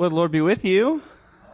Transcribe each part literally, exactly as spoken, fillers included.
Well, the Lord be with you.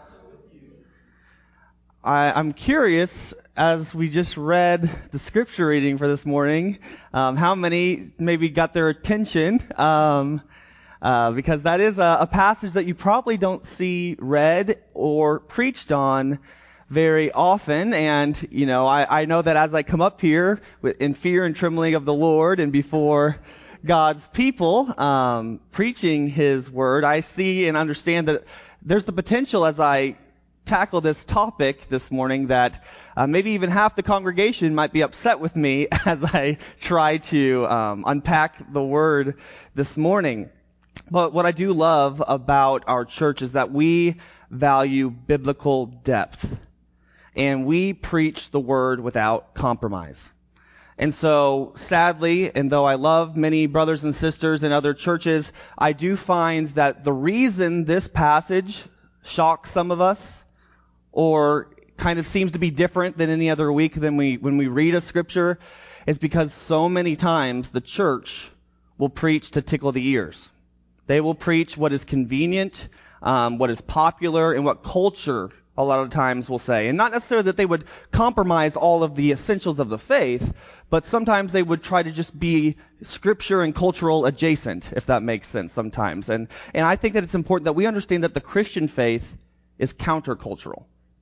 I, I'm curious, as we just read the scripture reading for this morning, um, how many maybe got their attention, um, uh, because that is a, a passage that you probably don't see read or preached on very often. And, you know, I, I know that as I come up here in fear and trembling of the Lord and before God's people, um, preaching His Word, I see and understand that there's the potential as I tackle this topic this morning that uh, maybe even half the congregation might be upset with me as I try to um, unpack the Word this morning. But what I do love about our church is that we value biblical depth, and we preach the Word without compromise. And so, sadly, and though I love many brothers and sisters in other churches, I do find that the reason this passage shocks some of us, or kind of seems to be different than any other week than we when we read a scripture, is because so many times the church will preach to tickle the ears. They will preach what is convenient, um, what is popular, and what culture a lot of times will say. And not necessarily that they would compromise all of the essentials of the faith, but sometimes they would try to just be scripture and cultural adjacent, if that makes sense sometimes. And and I think that it's important that we understand that the Christian faith is countercultural,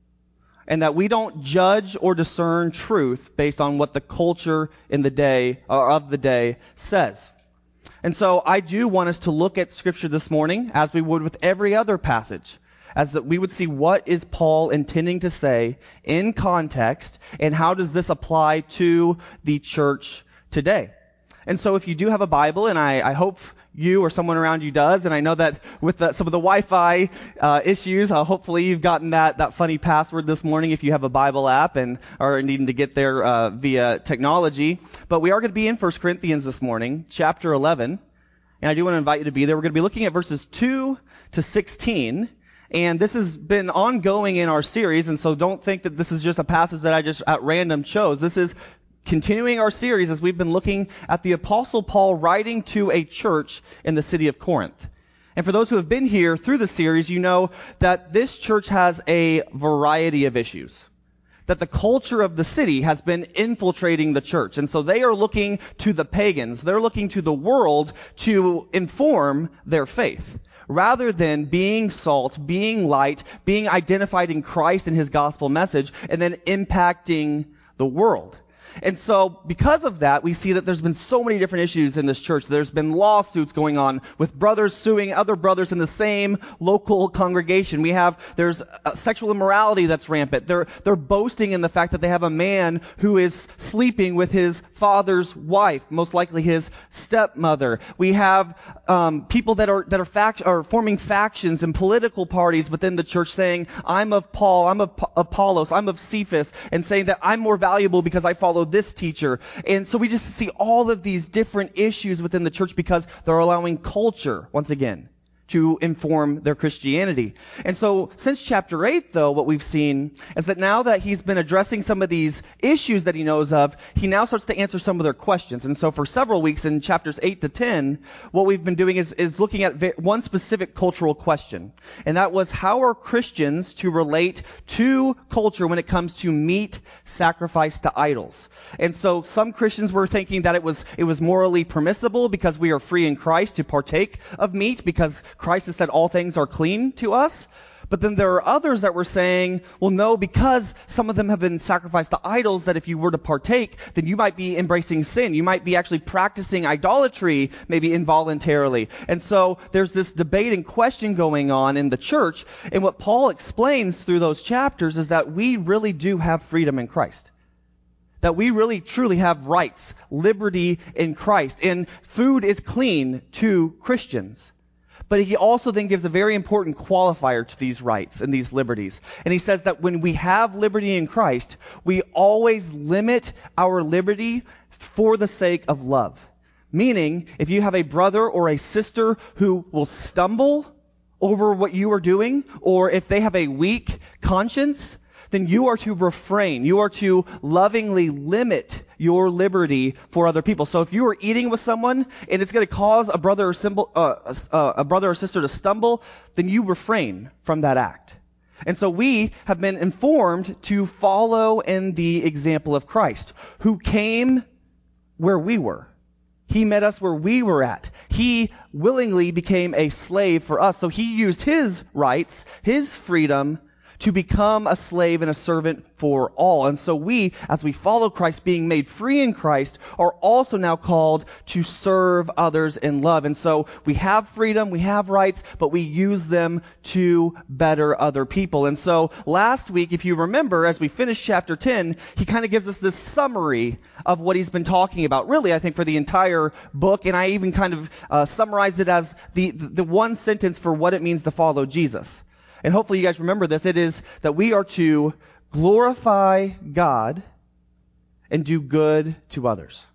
and that we don't judge or discern truth based on what the culture in the day or of the day says. And so I do want us to look at scripture this morning as we would with every other passage, as that we would see what is Paul intending to say in context, and how does this apply to the church today. And so if you do have a Bible, and I, I hope you or someone around you does, and I know that with the, some of the Wi-Fi uh, issues, uh, hopefully you've gotten that, that funny password this morning if you have a Bible app and are needing to get there uh, via technology. But we are going to be in First Corinthians this morning, chapter eleven, and I do want to invite you to be there. We're going to be looking at verses two to sixteen. And this has been ongoing in our series, and so don't think that this is just a passage that I just at random chose. This is continuing our series as we've been looking at the Apostle Paul writing to a church in the city of Corinth. And for those who have been here through the series, you know that this church has a variety of issues, that the culture of the city has been infiltrating the church. And so they are looking to the pagans, they're looking to the world to inform their faith, rather than being salt, being light, being identified in Christ and His gospel message, and then impacting the world. And so, because of that, we see that there's been so many different issues in this church. There's been lawsuits going on with brothers suing other brothers in the same local congregation. We have, there's uh, sexual immorality that's rampant. They're, they're boasting in the fact that they have a man who is sleeping with his father's wife, most likely his stepmother. We have, um, people that are, that are fact, are forming factions and political parties within the church saying, I'm of Paul, I'm of P- Apollos, I'm of Cephas, and saying that I'm more valuable because I follow this teacher. And so we just see all of these different issues within the church because they're allowing culture, once again, to inform their Christianity. And so since chapter eight, though, what we've seen is that now that he's been addressing some of these issues that he knows of, he now starts to answer some of their questions. And so for several weeks in chapters eight to ten, what we've been doing is, is looking at one specific cultural question. And that was, how are Christians to relate to culture when it comes to meat sacrificed to idols? And so some Christians were thinking that it was it was morally permissible because we are free in Christ to partake of meat because Christ has said all things are clean to us. But then there are others that were saying, well, no, because some of them have been sacrificed to idols, that if you were to partake, then you might be embracing sin. You might be actually practicing idolatry, maybe involuntarily. And so there's this debate and question going on in the church. And what Paul explains through those chapters is that we really do have freedom in Christ. That we really truly have rights, liberty in Christ. And food is clean to Christians. But he also then gives a very important qualifier to these rights and these liberties. And he says that when we have liberty in Christ, we always limit our liberty for the sake of love. Meaning, if you have a brother or a sister who will stumble over what you are doing, or if they have a weak conscience, then you are to refrain. You are to lovingly limit your liberty for other people. So if you are eating with someone and it's going to cause a brother or symbol, uh, uh, a brother or sister to stumble, then you refrain from that act. And so we have been informed to follow in the example of Christ, who came where we were. He met us where we were at. He willingly became a slave for us. So he used his rights, his freedom, to become a slave and a servant for all. And so we, as we follow Christ, being made free in Christ, are also now called to serve others in love. And so we have freedom, we have rights, but we use them to better other people. And so last week, if you remember, as we finished chapter ten, he kind of gives us this summary of what he's been talking about, really, I think, for the entire book. And I even kind of uh, summarized it as the, the one sentence for what it means to follow Jesus. And hopefully you guys remember this. It is that we are to glorify God and do good to others.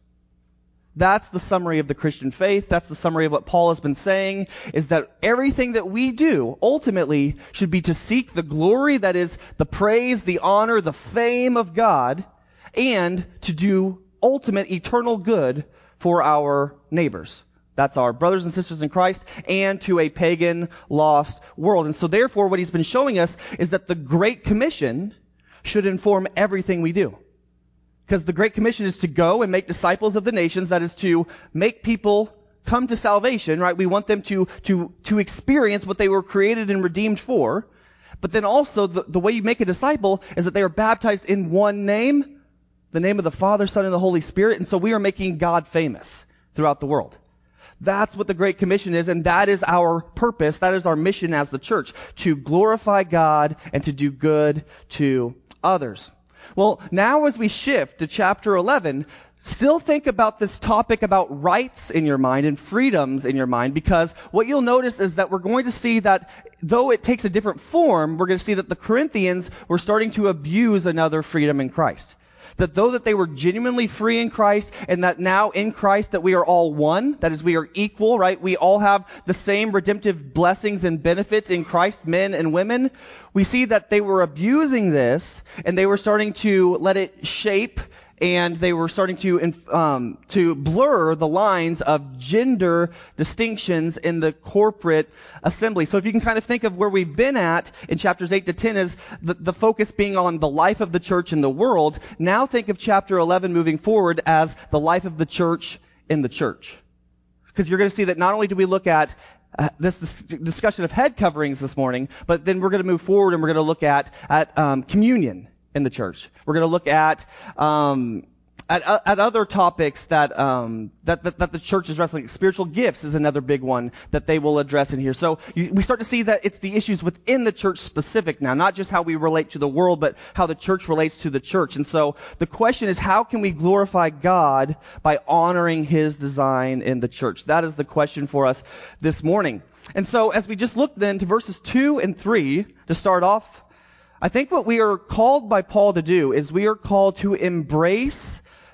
That's the summary of the Christian faith. That's the summary of what Paul has been saying, is that everything that we do ultimately should be to seek the glory, that is the praise, the honor, the fame of God, and to do ultimate eternal good for our neighbors. That's our brothers and sisters in Christ, and to a pagan, lost world. And so therefore, what he's been showing us is that the Great Commission should inform everything we do. Because the Great Commission is to go and make disciples of the nations, that is to make people come to salvation, right? We want them to, to, to experience what they were created and redeemed for. But then also, the, the way you make a disciple is that they are baptized in one name, the name of the Father, Son, and the Holy Spirit. And so we are making God famous throughout the world. That's what the Great Commission is, and that is our purpose. That is our mission as the church, to glorify God and to do good to others. Well, now as we shift to chapter eleven, still think about this topic about rights in your mind and freedoms in your mind, because what you'll notice is that we're going to see that though it takes a different form, we're going to see that the Corinthians were starting to abuse another freedom in Christ. That though that they were genuinely free in Christ, and that now in Christ that we are all one, that is, we are equal, right? We all have the same redemptive blessings and benefits in Christ, men and women. We see that they were abusing this, and they were starting to let it shape, and they were starting to um, to blur the lines of gender distinctions in the corporate assembly. So if you can kind of think of where we've been at in chapters eight to ten as the, the focus being on the life of the church in the world, now think of chapter eleven moving forward as the life of the church in the church. Because you're going to see that not only do we look at Uh, this, this discussion of head coverings this morning, but then we're going to move forward and we're going to look at at um, communion in the church. We're going to look at um, at, at other topics that, um, that that that the church is wrestling. Spiritual gifts is another big one that they will address in here. So you, we start to see that it's the issues within the church specific now, not just how we relate to the world, but how the church relates to the church. And so the question is, how can we glorify God by honoring His design in the church? That is the question for us this morning. And so as we just look then to verses two and three to start off, I think what we are called by Paul to do is we are called to embrace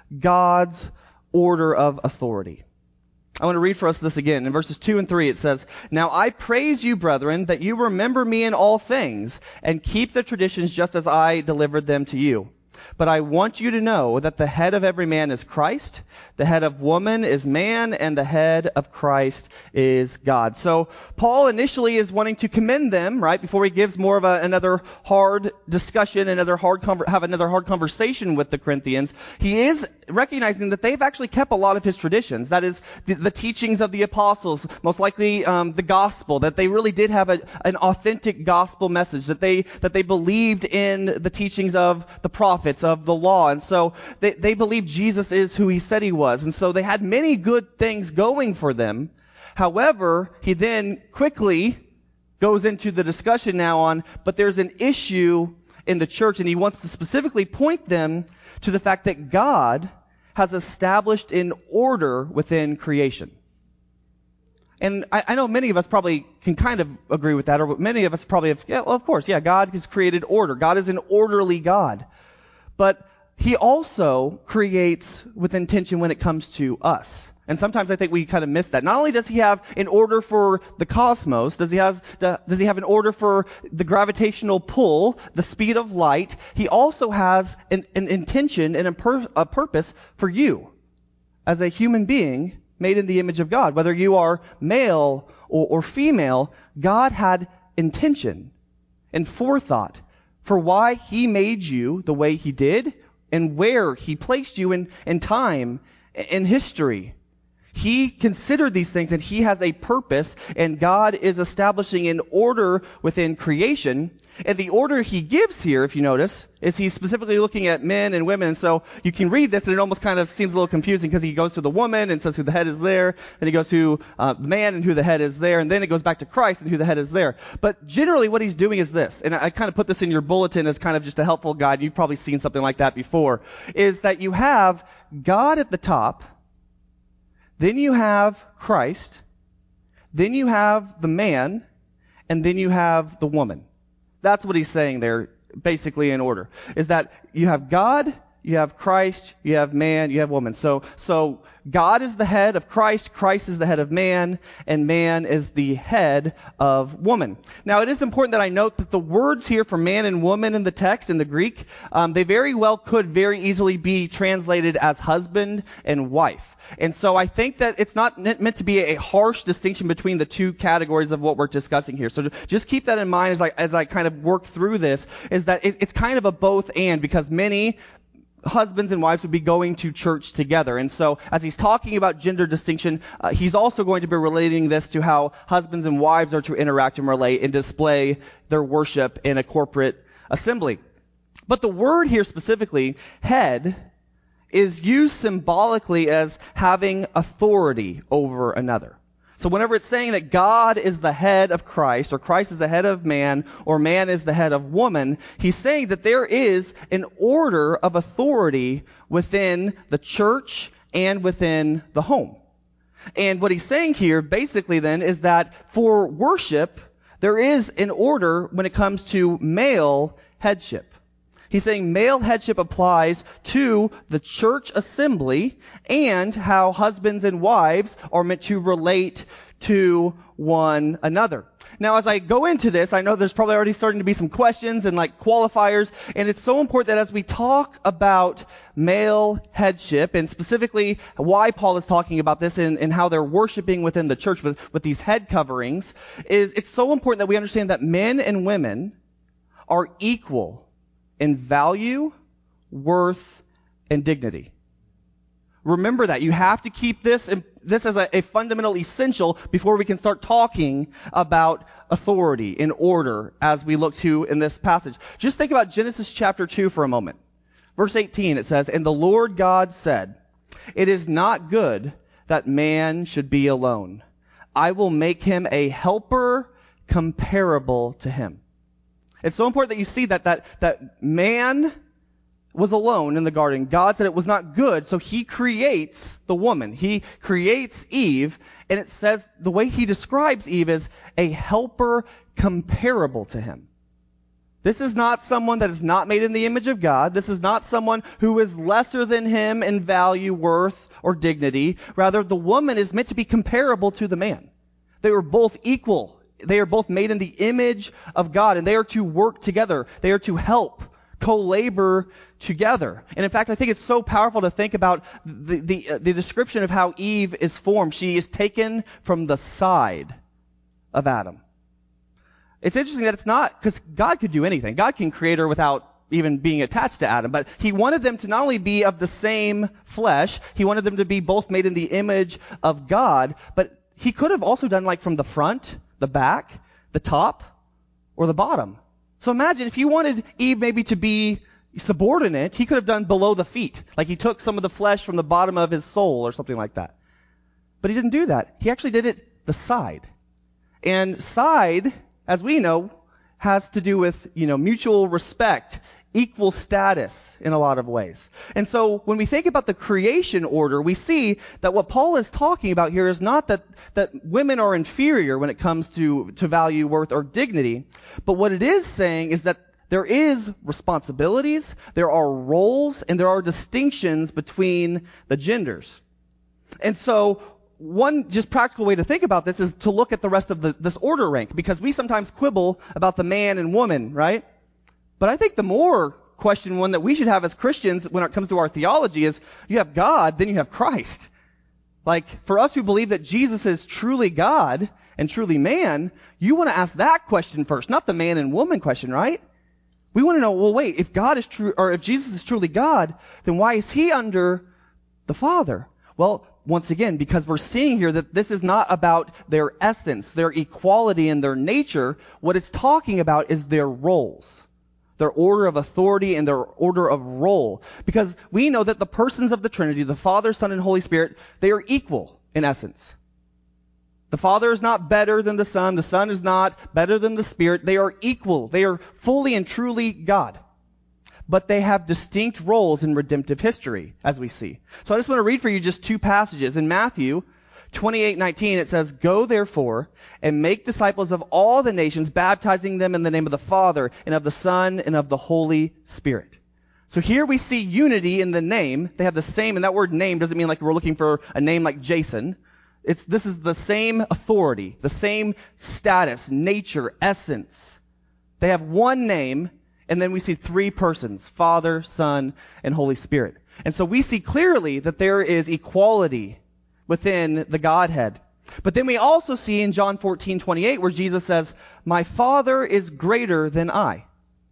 God's order of authority. I want to read for us this again. In verses two and three it says, "Now I praise you, brethren, that you remember me in all things, and keep the traditions just as I delivered them to you. But I want you to know that the head of every man is Christ, the head of woman is man, and the head of Christ is God." So Paul initially is wanting to commend them, right, before he gives more of a, another hard discussion, another hard conver- have another hard conversation with the Corinthians. He is recognizing that they've actually kept a lot of his traditions. That is, the, the teachings of the apostles, most likely um, the gospel, that they really did have a, an authentic gospel message, that they that they believed in the teachings of the prophets, of the law. And so they, they believed Jesus is who he said he was. And so they had many good things going for them. However, he then quickly goes into the discussion now on, but there's an issue in the church, and he wants to specifically point them to the fact that God has established an order within creation. And I, I know many of us probably can kind of agree with that, or many of us probably have, yeah, well, of course, yeah, God has created order. God is an orderly God. But he also creates with intention when it comes to us. And sometimes I think we kind of miss that. Not only does he have an order for the cosmos, does he has does he have an order for the gravitational pull, the speed of light, he also has an, an intention and a, pur- a purpose for you as a human being made in the image of God. Whether you are male or, or female, God had intention and forethought for why he made you the way he did and where he placed you in, in time, in history. He considered these things, and he has a purpose, and God is establishing an order within creation. And the order he gives here, if you notice, is he's specifically looking at men and women. And so you can read this, and it almost kind of seems a little confusing because he goes to the woman and says who the head is there. Then he goes to uh, the man and who the head is there. And then it goes back to Christ and who the head is there. But generally what he's doing is this, and I, I kind of put this in your bulletin as kind of just a helpful guide. You've probably seen something like that before, is that you have God at the top. Then you have Christ, then you have the man, and then you have the woman. That's what he's saying there, basically in order, is that you have God, you have Christ, you have man, you have woman. So, so God is the head of Christ, Christ is the head of man, and man is the head of woman. Now, it is important that I note that the words here for man and woman in the text, in the Greek, um, they very well could very easily be translated as husband and wife. And so I think that it's not meant to be a harsh distinction between the two categories of what we're discussing here. So just keep that in mind as I, as I kind of work through this, is that it, it's kind of a both and, because many husbands and wives would be going to church together. And so as he's talking about gender distinction, uh, he's also going to be relating this to how husbands and wives are to interact and relate and display their worship in a corporate assembly. But the word here specifically, head, is used symbolically as having authority over another. So whenever it's saying that God is the head of Christ, or Christ is the head of man, or man is the head of woman, he's saying that there is an order of authority within the church and within the home. And what he's saying here basically then is that for worship, there is an order when it comes to male headship. He's saying male headship applies to the church assembly and how husbands and wives are meant to relate to one another. Now, as I go into this, I know there's probably already starting to be some questions and like qualifiers, and it's so important that as we talk about male headship, and specifically why Paul is talking about this and, and how they're worshiping within the church with, with these head coverings, is it's so important that we understand that men and women are equal in value, worth, and dignity. Remember that. You have to keep this this as a, a fundamental essential before we can start talking about authority and order as we look to in this passage. Just think about Genesis chapter two for a moment. Verse eighteen, it says, "And the Lord God said, it is not good that man should be alone. I will make him a helper comparable to him." It's so important that you see that, that, that man was alone in the garden. God said it was not good, so he creates the woman. He creates Eve, and it says the way he describes Eve is a helper comparable to him. This is not someone that is not made in the image of God. This is not someone who is lesser than him in value, worth, or dignity. Rather, the woman is meant to be comparable to the man. They were both equal. They are both made in the image of God, and they are to work together. They are to help, co-labor together. And in fact, I think it's so powerful to think about the, the, uh, the description of how Eve is formed. She is taken from the side of Adam. It's interesting that it's not, because God could do anything. God can create her without even being attached to Adam. But he wanted them to not only be of the same flesh, he wanted them to be both made in the image of God, but he could have also done like from the front, the back, the top, or the bottom. So imagine if you wanted Eve maybe to be subordinate, he could have done below the feet. Like he took some of the flesh from the bottom of his soul or something like that. But he didn't do that. He actually did it the side. And side, as we know, has to do with, you know, mutual respect, equal status in a lot of ways. And so when we think about the creation order, we see that what Paul is talking about here is not that, that women are inferior when it comes to, to value, worth, or dignity, but what it is saying is that there is responsibilities, there are roles, and there are distinctions between the genders. And so one just practical way to think about this is to look at the rest of the, this order rank, because we sometimes quibble about the man and woman, right? But I think the more question one that we should have as Christians when it comes to our theology is, you have God, then you have Christ. Like, for us who believe that Jesus is truly God and truly man, you want to ask that question first, not the man and woman question, right? We want to know, well, wait, if God is true, or if Jesus is truly God, then why is he under the Father? Well, once again, because we're seeing here that this is not about their essence, their equality in their nature. What it's talking about is their roles, their order of authority and their order of role. Because we know that the persons of the Trinity, the Father, Son, and Holy Spirit, they are equal in essence. The Father is not better than the Son. The Son is not better than the Spirit. They are equal. They are fully and truly God. But they have distinct roles in redemptive history, as we see. So I just want to read for you just two passages. In Matthew twenty-eight nineteen, it says, "Go therefore and make disciples of all the nations, baptizing them in the name of the Father and of the Son and of the Holy Spirit." So here we see unity in the name. They have the same, and that word name doesn't mean like we're looking for a name like Jason. It's, this is the same authority, the same status, nature, essence. They have one name. And then we see three persons, Father, Son, and Holy Spirit. And so we see clearly that there is equality within the Godhead. But then we also see in John fourteen twenty-eight where Jesus says, "My Father is greater than I."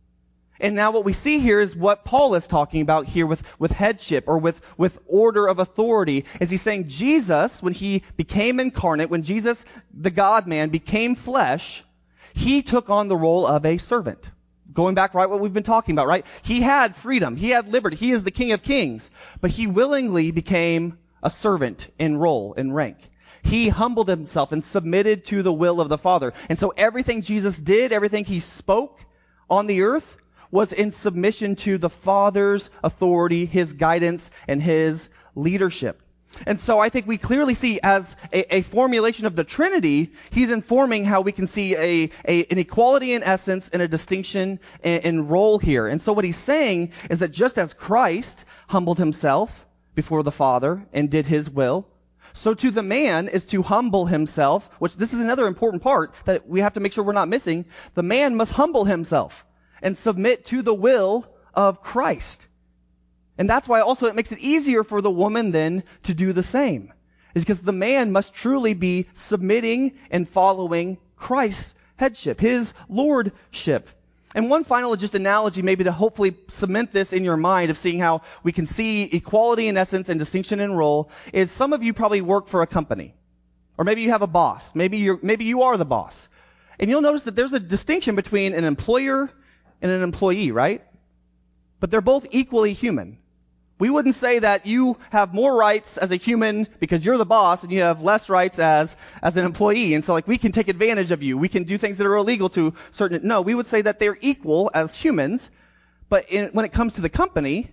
And now what we see here is what Paul is talking about here with, with headship or with, with order of authority. Is he's saying Jesus, when he became incarnate, when Jesus, the God-man, became flesh, he took on the role of a servant. Going back right what we've been talking about, right? He had freedom. He had liberty. He is the King of Kings. But he willingly became a servant in role, in rank. He humbled himself and submitted to the will of the Father. And so everything Jesus did, everything he spoke on the earth was in submission to the Father's authority, his guidance, and his leadership. And so I think we clearly see as a, a formulation of the Trinity, he's informing how we can see a, a an equality in essence and a distinction in, in role here. And so what he's saying is that just as Christ humbled himself before the Father and did his will, so to the man is to humble himself, which this is another important part that we have to make sure we're not missing. The man must humble himself and submit to the will of Christ. And that's why also it makes it easier for the woman then to do the same. Is because the man must truly be submitting and following Christ's headship, his lordship. And one final just analogy maybe to hopefully cement this in your mind of seeing how we can see equality in essence and distinction in role is some of you probably work for a company. Or maybe you have a boss. Maybe you're, maybe you are the boss. And you'll notice that there's a distinction between an employer and an employee, right? But they're both equally human. We wouldn't say that you have more rights as a human because you're the boss and you have less rights as, as an employee. And so like we can take advantage of you. We can do things that are illegal to certain, no, we would say that they're equal as humans. But in, when it comes to the company,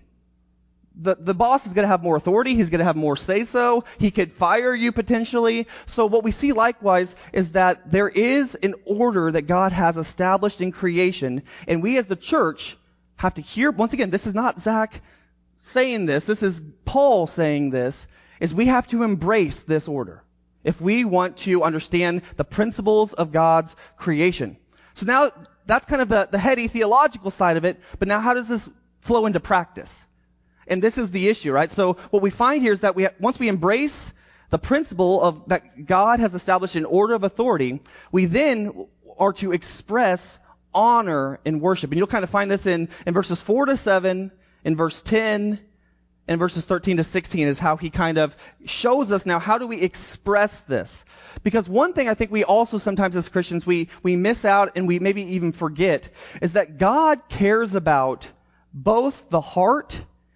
the, the boss is going to have more authority. He's going to have more say so. He could fire you potentially. So what we see likewise is that there is an order that God has established in creation. And we as the church have to hear, once again, this is not Zach saying this, this is Paul saying this, is we have to embrace this order if we want to understand the principles of God's creation. So now that's kind of the, the heady theological side of it, but now how does this flow into practice? And this is the issue, right? So what we find here is that we once we embrace the principle of that God has established an order of authority, we then are to express honor in worship. And you'll kind of find this in, in verses four to seven, in verse ten and verses thirteen to sixteen is how he kind of shows us now how do we express this. Because one thing I think we also sometimes as Christians we, we miss out and we maybe even forget is that God cares about both the heart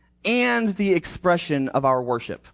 and the expression of our worship.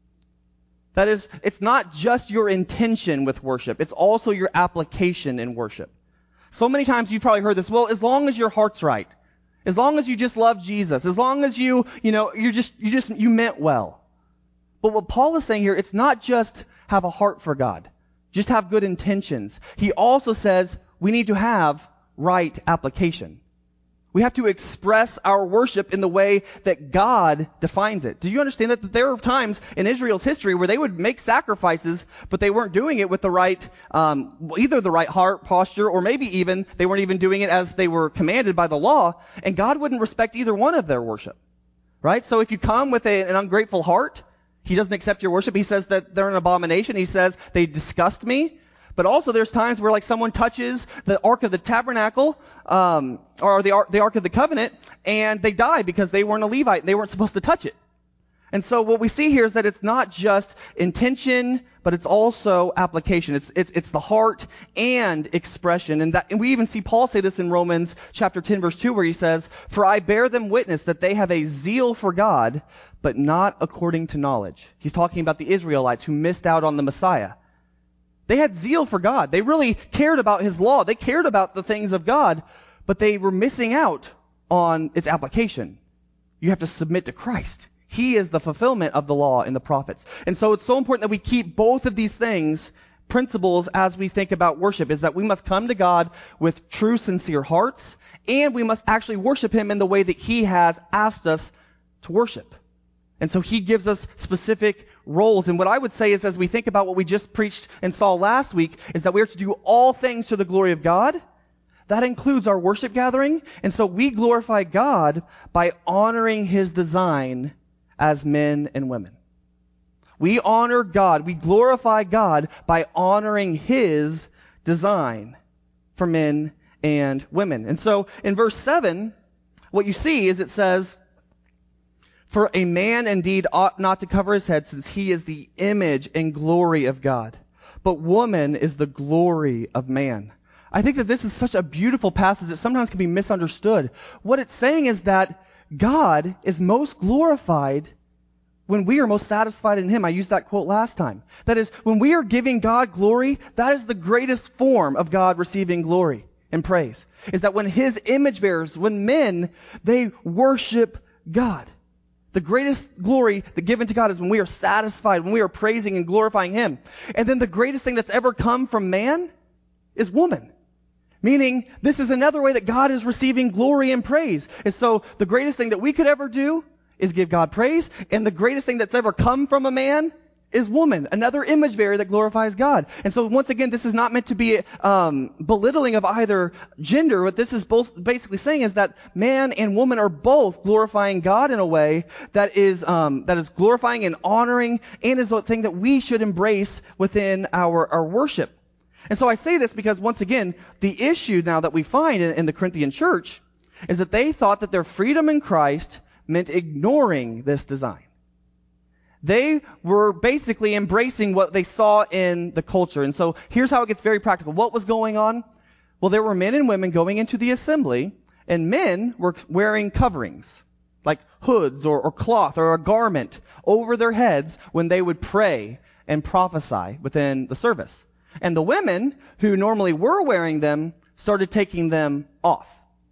That is, it's not just your intention with worship, it's also your application in worship. So many times you've probably heard this, well, as long as your heart's right. As long as you just love Jesus, as long as you, you know, you're just, you just, you meant well. But what Paul is saying here, it's not just have a heart for God, just have good intentions. He also says we need to have right application. We We have to express our worship in the way that God defines it. Do you understand that there are times in Israel's history where they would make sacrifices, but they weren't doing it with the right, um, either the right heart posture, or maybe even they weren't even doing it as they were commanded by the law, and God wouldn't respect either one of their worship. Right? So if you come with a, an ungrateful heart, He doesn't accept your worship. He says that they're an abomination. He says they disgust me. But also there's times where like someone touches the Ark of the Tabernacle, um, or the Ark, the Ark of the Covenant, and they die because they weren't a Levite and they weren't supposed to touch it. And so what we see here is that it's not just intention, but it's also application. It's, it's, it's the heart and expression. And that, and we even see Paul say this in Romans chapter ten verse two where he says, "For I bear them witness that they have a zeal for God, but not according to knowledge." He's talking about the Israelites who missed out on the Messiah. They had zeal for God. They really cared about His law. They cared about the things of God, but they were missing out on its application. You have to submit to Christ. He is the fulfillment of the law and the prophets. And so it's so important that we keep both of these things, principles, as we think about worship, is that we must come to God with true, sincere hearts, and we must actually worship Him in the way that He has asked us to worship. And so He gives us specific roles. And what I would say is, as we think about what we just preached and saw last week, is that we are to do all things to the glory of God. That includes our worship gathering. And so we glorify God by honoring His design as men and women. We honor God, we glorify God by honoring His design for men and women. And so in verse seven, what you see is it says, "For a man indeed ought not to cover his head, since he is the image and glory of God. But woman is the glory of man." I think that this is such a beautiful passage that sometimes can be misunderstood. What it's saying is that God is most glorified when we are most satisfied in Him. I used that quote last time. That is, when we are giving God glory, that is the greatest form of God receiving glory and praise. Is that when His image bearers, when men, they worship God. The greatest glory that given to God is when we are satisfied, when we are praising and glorifying Him. And then the greatest thing that's ever come from man is woman. Meaning, this is another way that God is receiving glory and praise. And so, the greatest thing that we could ever do is give God praise. And the greatest thing that's ever come from a man is woman, another image bearer that glorifies God. And so, once again, this is not meant to be um, belittling of either gender. What this is both basically saying is that man and woman are both glorifying God in a way that is um, that is glorifying and honoring, and is a thing that we should embrace within our, our worship. And so I say this because, once again, the issue now that we find in, in the Corinthian church is that they thought that their freedom in Christ meant ignoring this design. They were basically embracing what they saw in the culture. And so here's how it gets very practical. What was going on? Well, there were men and women going into the assembly, and men were wearing coverings, like hoods or, or cloth or a garment over their heads when they would pray and prophesy within the service. And the women, who normally were wearing them, started taking them off.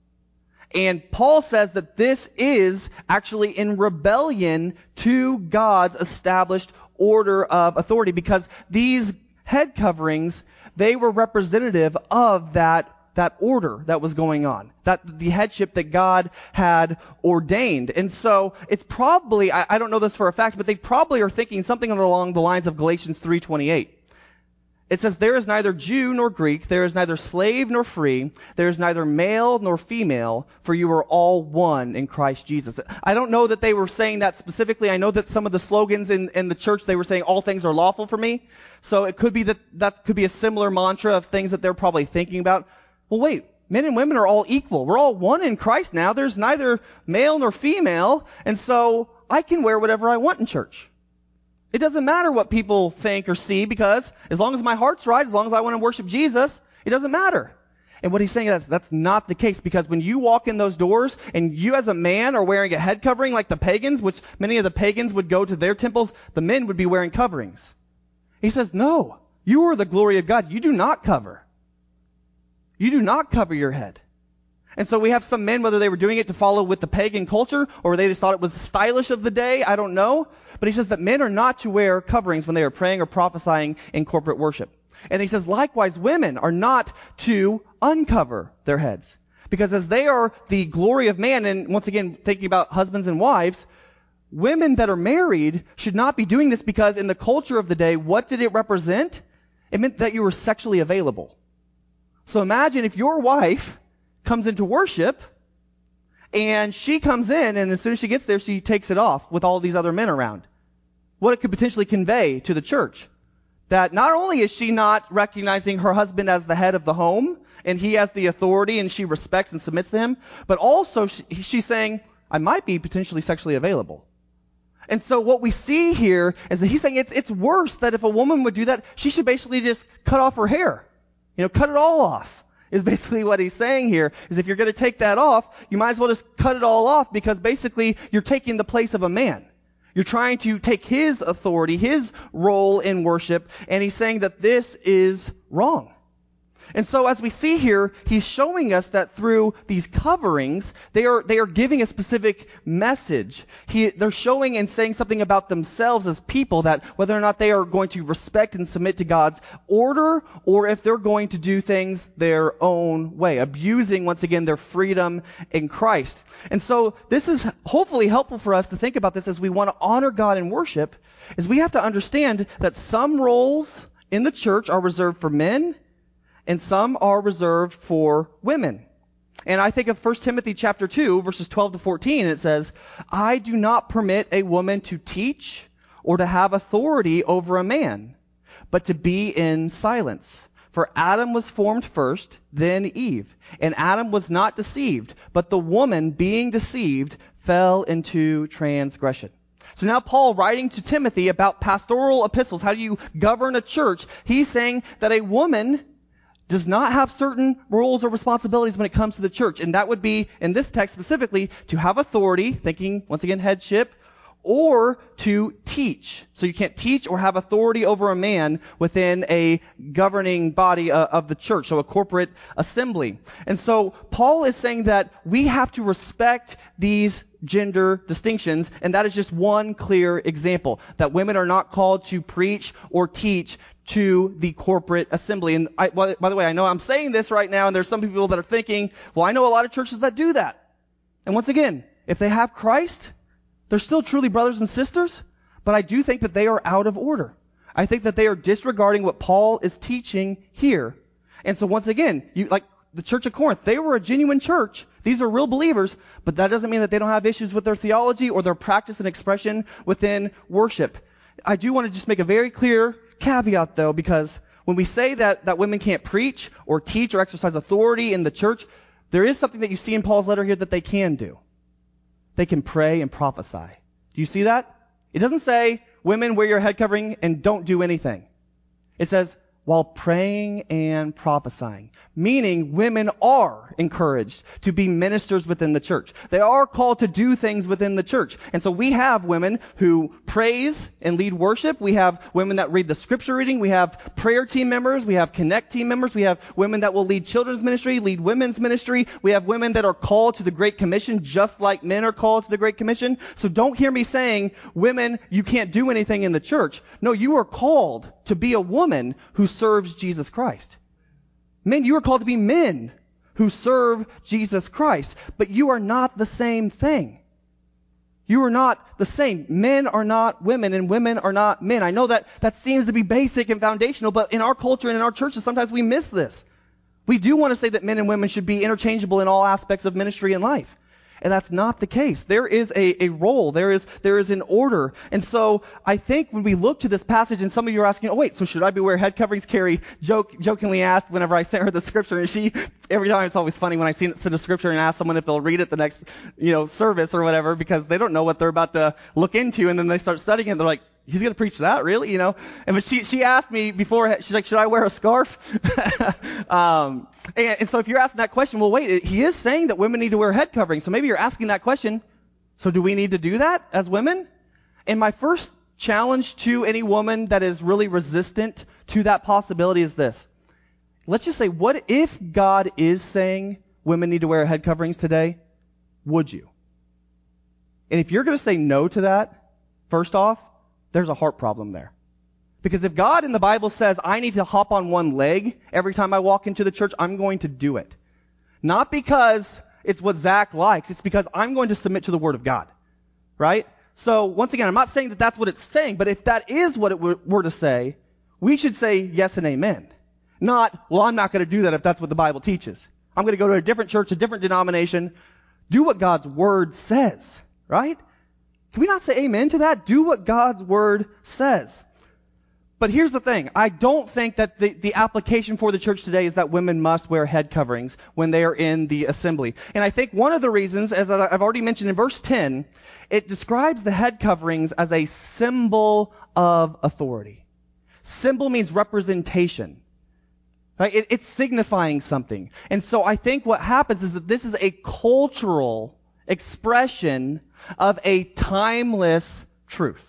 And Paul says that this is actually in rebellion to God's established order of authority, because these head coverings, they were representative of that, that order that was going on, that the headship that God had ordained. And so it's probably, I, I don't know this for a fact, but they probably are thinking something along the lines of Galatians three twenty-eight. It says, "There is neither Jew nor Greek, there is neither slave nor free, there is neither male nor female, for you are all one in Christ Jesus." I don't know that they were saying that specifically. I know that some of the slogans in, in the church, they were saying, "All things are lawful for me." So it could be that that could be a similar mantra of things that they're probably thinking about. Well, wait, men and women are all equal. We're all one in Christ now. There's neither male nor female, and so I can wear whatever I want in church. It doesn't matter what people think or see, because as long as my heart's right, as long as I want to worship Jesus, it doesn't matter. And what he's saying is that's not the case, because when you walk in those doors and you as a man are wearing a head covering like the pagans, which many of the pagans would go to their temples, the men would be wearing coverings. He says, no, you are the glory of God. You do not cover. You do not cover your head. And so we have some men, whether they were doing it to follow with the pagan culture or they just thought it was stylish of the day, I don't know. But he says that men are not to wear coverings when they are praying or prophesying in corporate worship. And he says likewise women are not to uncover their heads. Because as they are the glory of man, and once again, thinking about husbands and wives, women that are married should not be doing this because in the culture of the day, what did it represent? It meant that you were sexually available. So imagine if your wife comes into worship and she comes in and as soon as she gets there, she takes it off with all these other men around. What it could potentially convey to the church. That not only is she not recognizing her husband as the head of the home and he has the authority and she respects and submits to him, but also she, she's saying, I might be potentially sexually available. And so what we see here is that he's saying it's, it's worse that if a woman would do that, she should basically just cut off her hair. You know, cut it all off is basically what he's saying here, is if you're going to take that off, you might as well just cut it all off because basically you're taking the place of a man. You're trying to take his authority, his role in worship, and he's saying that this is wrong. And so as we see here, he's showing us that through these coverings, they are they are giving a specific message. He, they're showing and saying something about themselves as people, that whether or not they are going to respect and submit to God's order, or if they're going to do things their own way, abusing, once again, their freedom in Christ. And so this is hopefully helpful for us to think about this as we want to honor God in worship, is we have to understand that some roles in the church are reserved for men, and some are reserved for women. And I think of First Timothy chapter two, verses twelve to fourteen, and it says, I do not permit a woman to teach or to have authority over a man, but to be in silence. For Adam was formed first, then Eve. And Adam was not deceived, but the woman, being deceived, fell into transgression. So now Paul, writing to Timothy about pastoral epistles, how do you govern a church, he's saying that a woman does not have certain roles or responsibilities when it comes to the church. And that would be, in this text specifically, to have authority, thinking, once again, headship, or to teach. So you can't teach or have authority over a man within a governing body uh, of the church, so a corporate assembly. And so Paul is saying that we have to respect these gender distinctions, and that is just one clear example, that women are not called to preach or teach to the corporate assembly. And I, by the way, I know I'm saying this right now, and there's some people that are thinking, well, I know a lot of churches that do that. And once again, if they have Christ, they're still truly brothers and sisters, but I do think that they are out of order. I think that they are disregarding what Paul is teaching here. And so once again, you like the Church of Corinth, they were a genuine church. These are real believers, but that doesn't mean that they don't have issues with their theology or their practice and expression within worship. I do want to just make a very clear caveat, though, because when we say that, that women can't preach or teach or exercise authority in the church, there is something that you see in Paul's letter here that they can do. They can pray and prophesy. Do you see that? It doesn't say, women, wear your head covering and don't do anything. It says, while praying and prophesying. Meaning women are encouraged to be ministers within the church. They are called to do things within the church. And so we have women who praise and lead worship. We have women that read the scripture reading. We have prayer team members. We have connect team members. We have women that will lead children's ministry, lead women's ministry. We have women that are called to the Great Commission just like men are called to the Great Commission. So don't hear me saying, women, you can't do anything in the church. No, you are called to be a woman who serves Jesus Christ. Men, you are called to be men who serve Jesus Christ, but you are not the same thing. You are not the same. Men are not women and women are not men. I know that that seems to be basic and foundational, but in our culture and in our churches, sometimes we miss this. We do want to say that men and women should be interchangeable in all aspects of ministry and life. And that's not the case. There is a, a role. There is, there is an order. And so I think when we look to this passage, and some of you are asking, oh wait, so should I be wearing head coverings? Carrie joke, jokingly asked whenever I sent her the scripture, and she, every time it's always funny when I see the scripture and ask someone if they'll read it the next, you know, service or whatever, because they don't know what they're about to look into, and then they start studying it, they're like, he's going to preach that, really? You know? And but she, she asked me before, she's like, should I wear a scarf? um, and, and so if you're asking that question, well, wait, he is saying that women need to wear head covering. So maybe you're asking that question. So do we need to do that as women? And my first challenge to any woman that is really resistant to that possibility is this. Let's just say, what if God is saying women need to wear head coverings today? Would you? And if you're going to say no to that, first off, there's a heart problem there. Because if God in the Bible says, I need to hop on one leg every time I walk into the church, I'm going to do it. Not because it's what Zach likes. It's because I'm going to submit to the Word of God. Right? So, once again, I'm not saying that that's what it's saying, but if that is what it were to say, we should say yes and amen. Not, well, I'm not going to do that if that's what the Bible teaches. I'm going to go to a different church, a different denomination. Do what God's Word says. Right? Can we not say amen to that? Do what God's Word says. But here's the thing. I don't think that the, the application for the church today is that women must wear head coverings when they are in the assembly. And I think one of the reasons, as I've already mentioned in verse ten, it describes the head coverings as a symbol of authority. Symbol means representation. Right? It, it's signifying something. And so I think what happens is that this is a cultural expression of a timeless truth.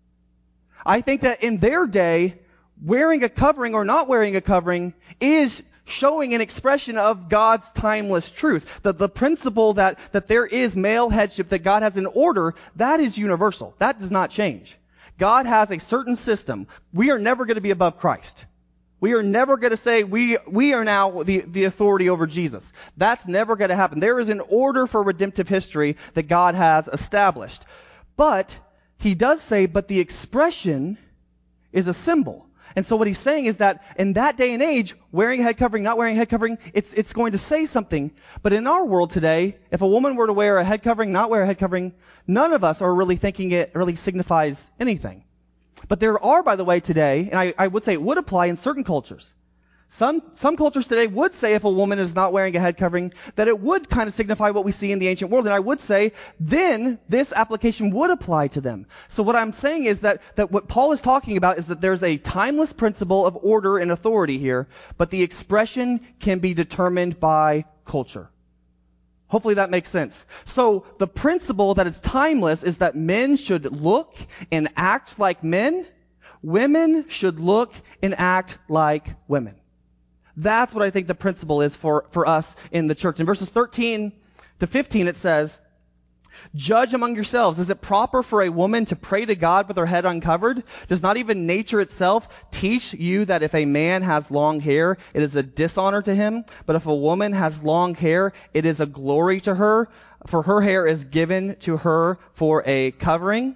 I think that in their day, wearing a covering or not wearing a covering is showing an expression of God's timeless truth. That the principle that, that there is male headship, that God has an order, that is universal. That does not change. God has a certain system. We are never going to be above Christ. We are never going to say we, we are now the, the authority over Jesus. That's never going to happen. There is an order for redemptive history that God has established. But he does say, but the expression is a symbol. And so what he's saying is that in that day and age, wearing a head covering, not wearing a head covering, it's, it's going to say something. But in our world today, if a woman were to wear a head covering, not wear a head covering, none of us are really thinking it really signifies anything. But there are, by the way, today, and I, I would say it would apply in certain cultures. Some, some cultures today would say if a woman is not wearing a head covering, that it would kind of signify what we see in the ancient world. And I would say then this application would apply to them. So what I'm saying is that, that what Paul is talking about is that there's a timeless principle of order and authority here, but the expression can be determined by culture. Hopefully that makes sense. So the principle that is timeless is that men should look and act like men. Women should look and act like women. That's what I think the principle is for, for us in the church. In verses thirteen to fifteen, it says, judge among yourselves. Is it proper for a woman to pray to God with her head uncovered? Does not even nature itself teach you that if a man has long hair, it is a dishonor to him? But if a woman has long hair, it is a glory to her, for her hair is given to her for a covering.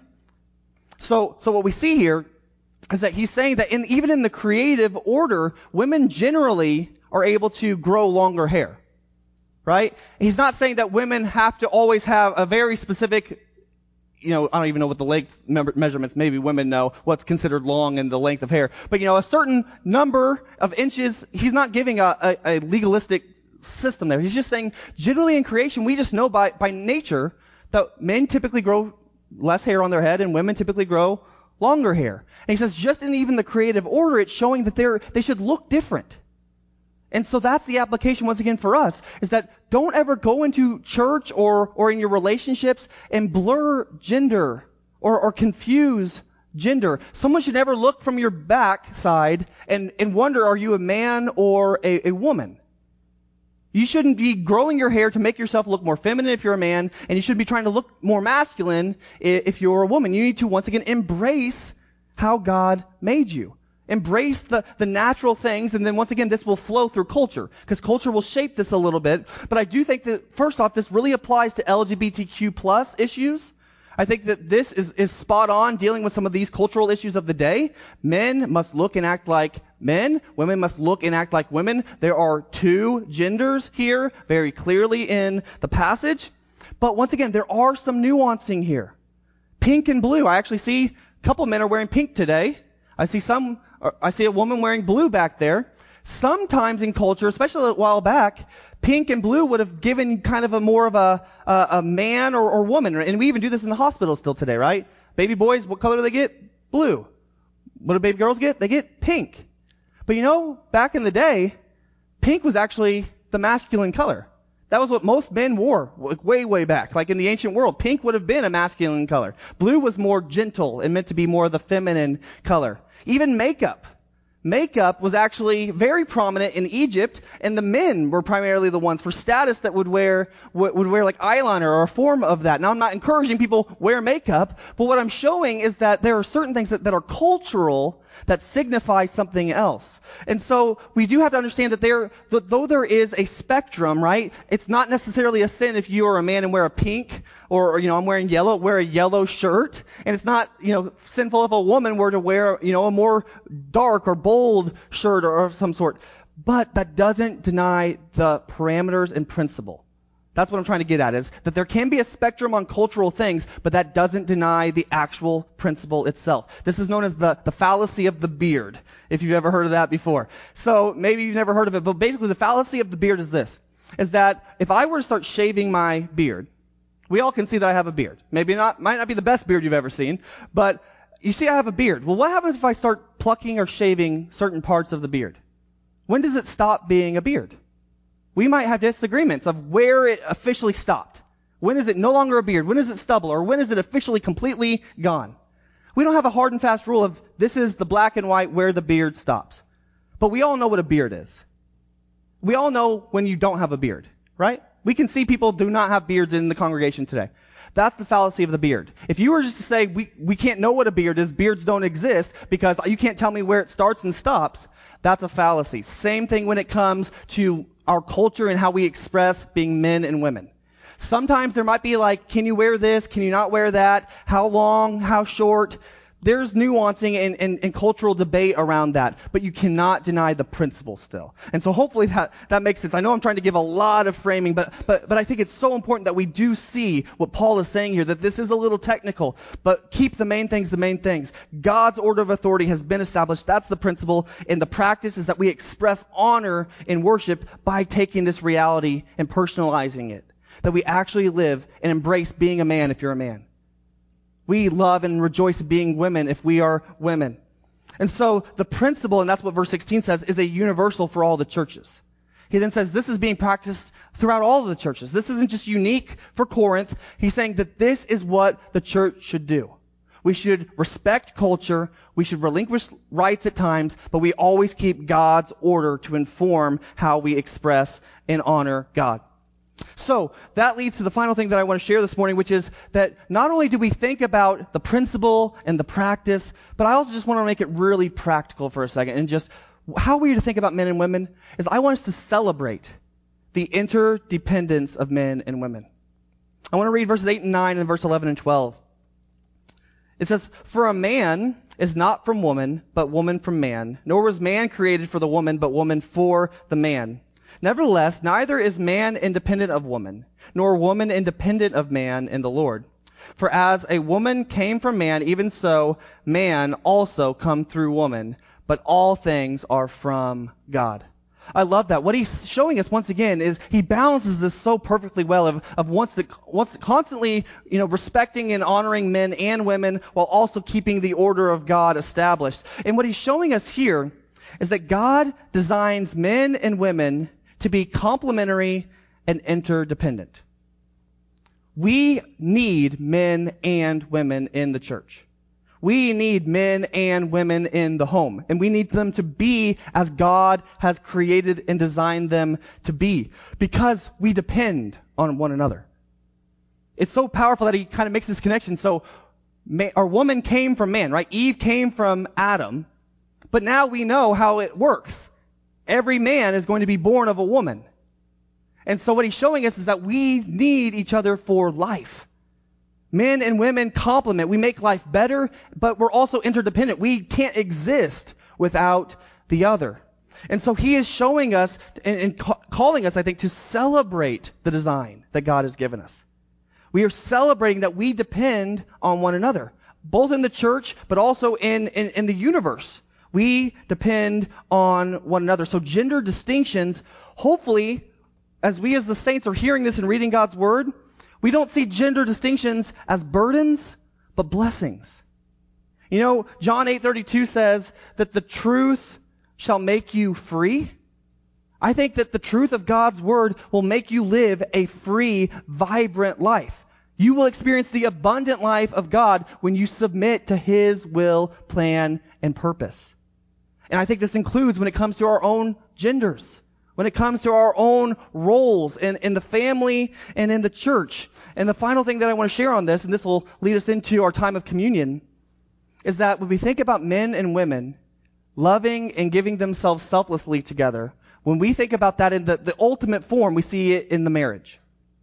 So, so what we see here is that he's saying that in, even in the creative order, women generally are able to grow longer hair. Right? He's not saying that women have to always have a very specific, you know, I don't even know what the length measurements, maybe women know what's considered long and the length of hair. But, you know, a certain number of inches, he's not giving a, a, a legalistic system there. He's just saying, generally in creation, we just know by, by nature that men typically grow less hair on their head and women typically grow longer hair. And he says just in even the creative order, it's showing that they're, they should look different. And so that's the application once again for us, is that don't ever go into church or, or in your relationships and blur gender or, or confuse gender. Someone should never look from your back side and, and wonder, are you a man or a, a woman? You shouldn't be growing your hair to make yourself look more feminine if you're a man, and you shouldn't be trying to look more masculine if you're a woman. You need to once again embrace how God made you. Embrace the, the natural things, and then once again, this will flow through culture, because culture will shape this a little bit. But I do think that, first off, this really applies to L G B T Q plus issues. I think that this is, is spot on dealing with some of these cultural issues of the day. Men must look and act like men. Women must look and act like women. There are two genders here very clearly in the passage. But once again, there are some nuancing here. Pink and blue. I actually see a couple men are wearing pink today. I see some, I see a woman wearing blue back there. Sometimes in culture, especially a while back, pink and blue would have given kind of a more of a, a, a man or, or woman. And we even do this in the hospital still today, right? Baby boys, what color do they get? Blue. What do baby girls get? They get pink. But you know, back in the day, pink was actually the masculine color. That was what most men wore, like way, way back. Like in the ancient world, pink would have been a masculine color. Blue was more gentle and meant to be more the feminine color. Even makeup. Makeup was actually very prominent in Egypt, and the men were primarily the ones for status that would wear would wear like eyeliner or a form of that. Now, I'm not encouraging people wear makeup, but what I'm showing is that there are certain things that, that are cultural that signify something else. And so we do have to understand that there, th- though there is a spectrum, right? It's not necessarily a sin if you are a man and wear a pink, or, or you know, I'm wearing yellow, wear a yellow shirt. And it's not, you know, sinful if a woman were to wear, you know, a more dark or bold shirt or of some sort. But that doesn't deny the parameters and principle. That's what I'm trying to get at, is that there can be a spectrum on cultural things, but that doesn't deny the actual principle itself. This is known as the, the fallacy of the beard, if you've ever heard of that before. So maybe you've never heard of it, but basically the fallacy of the beard is this, is that if I were to start shaving my beard, we all can see that I have a beard. Maybe not, might not be the best beard you've ever seen, but you see I have a beard. Well, what happens if I start plucking or shaving certain parts of the beard? When does it stop being a beard? We might have disagreements of where it officially stopped. When is it no longer a beard? When is it stubble? Or when is it officially completely gone? We don't have a hard and fast rule of this is the black and white where the beard stops. But we all know what a beard is. We all know when you don't have a beard, right? We can see people do not have beards in the congregation today. That's the fallacy of the beard. If you were just to say we, we can't know what a beard is, beards don't exist because you can't tell me where it starts and stops, that's a fallacy. Same thing when it comes to our culture and how we express being men and women. Sometimes there might be like, can you wear this? Can you not wear that? How long? How short? There's nuancing and, and, and cultural debate around that, but you cannot deny the principle still. And so hopefully that, that makes sense. I know I'm trying to give a lot of framing, but, but, but I think it's so important that we do see what Paul is saying here, that this is a little technical, but keep the main things the main things. God's order of authority has been established. That's the principle. And the practice is that we express honor in worship by taking this reality and personalizing it. That we actually live and embrace being a man if you're a man. We love and rejoice being women if we are women. And so the principle, and that's what verse sixteen says, is a universal for all the churches. He then says this is being practiced throughout all of the churches. This isn't just unique for Corinth. He's saying that this is what the church should do. We should respect culture. We should relinquish rights at times, but we always keep God's order to inform how we express and honor God. So that leads to the final thing that I want to share this morning, which is that not only do we think about the principle and the practice, but I also just want to make it really practical for a second. And just how we are to think about men and women is I want us to celebrate the interdependence of men and women. I want to read verses eight and nine and verse eleven and twelve. It says, "For a man is not from woman, but woman from man. Nor was man created for the woman, but woman for the man. Nevertheless, neither is man independent of woman, nor woman independent of man in the Lord. For as a woman came from man, even so man also come through woman. But all things are from God." I love that. What he's showing us once again is he balances this so perfectly well of, of once the, once constantly, you know, respecting and honoring men and women while also keeping the order of God established. And what he's showing us here is that God designs men and women to be complementary and interdependent. We need men and women in the church. We need men and women in the home. And we need them to be as God has created and designed them to be. Because we depend on one another. It's so powerful that he kind of makes this connection. So our woman came from man, right? Eve came from Adam. But now we know how it works. Every man is going to be born of a woman. And so what he's showing us is that we need each other for life. Men and women complement. We make life better, but we're also interdependent. We can't exist without the other. And so he is showing us and, and ca- calling us, I think, to celebrate the design that God has given us. We are celebrating that we depend on one another, both in the church, but also in, in, in the universe. We depend on one another. So gender distinctions, hopefully, as we as the saints are hearing this and reading God's word, we don't see gender distinctions as burdens, but blessings. You know, John eight thirty-two says that the truth shall make you free. I think that the truth of God's word will make you live a free, vibrant life. You will experience the abundant life of God when you submit to His will, plan, and purpose. And I think this includes when it comes to our own genders, when it comes to our own roles in, in the family and in the church. And the final thing that I want to share on this, and this will lead us into our time of communion, is that when we think about men and women, loving and giving themselves selflessly together. When we think about that in the, the ultimate form, we see it in the marriage.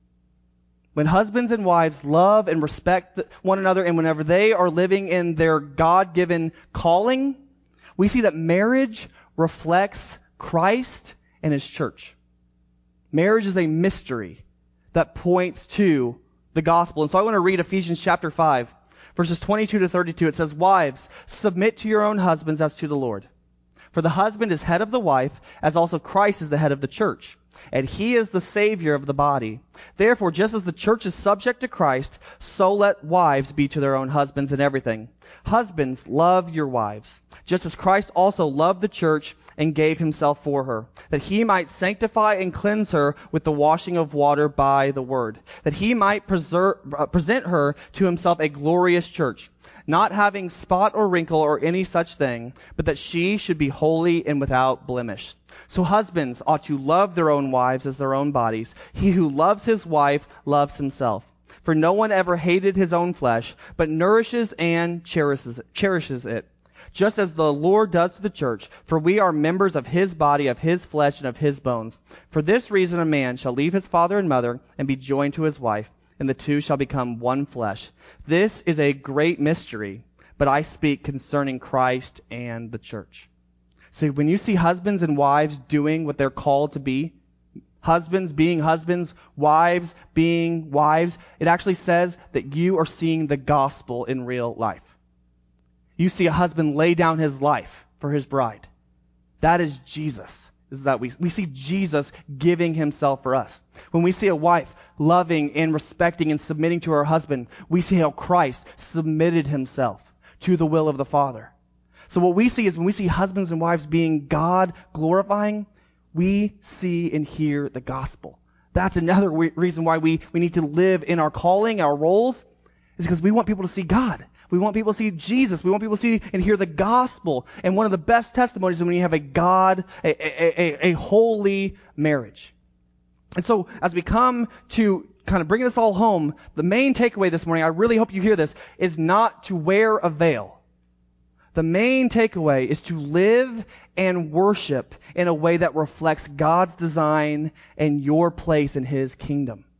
When husbands and wives love and respect one another, and whenever they are living in their God-given calling, we see that marriage reflects Christ and His church. Marriage is a mystery that points to the gospel. And so I want to read Ephesians chapter five, verses twenty-two to thirty-two. It says, "Wives, submit to your own husbands as to the Lord. For the husband is head of the wife, as also Christ is the head of the church. And He is the Savior of the body. Therefore, just as the church is subject to Christ, so let wives be to their own husbands in everything. Husbands, love your wives, just as Christ also loved the church and gave Himself for her, that He might sanctify and cleanse her with the washing of water by the word, that He might preserve, uh, present her to Himself a glorious church, not having spot or wrinkle or any such thing, but that she should be holy and without blemish. So husbands ought to love their own wives as their own bodies. He who loves his wife loves himself. For no one ever hated his own flesh, but nourishes and cherishes cherishes it, just as the Lord does to the church. For we are members of His body, of His flesh, and of His bones. For this reason a man shall leave his father and mother and be joined to his wife, and the two shall become one flesh. This is a great mystery, but I speak concerning Christ and the church." So when you see husbands and wives doing what they're called to be, husbands being husbands, wives being wives, it actually says that you are seeing the gospel in real life. You see a husband lay down his life for his bride. That is Jesus. Is that we we see Jesus giving Himself for us. When we see a wife loving and respecting and submitting to her husband, we see how Christ submitted Himself to the will of the Father. So what we see is when we see husbands and wives being God glorifying, we see and hear the gospel. That's another re- reason why we, we need to live in our calling, our roles, is because we want people to see God. We want people to see Jesus. We want people to see and hear the gospel. And one of the best testimonies is when you have a God, a, a, a, a holy marriage. And so as we come to kind of bring this all home, the main takeaway this morning, I really hope you hear this, is not to wear a veil. The main takeaway is to live and worship in a way that reflects God's design and your place in His kingdom.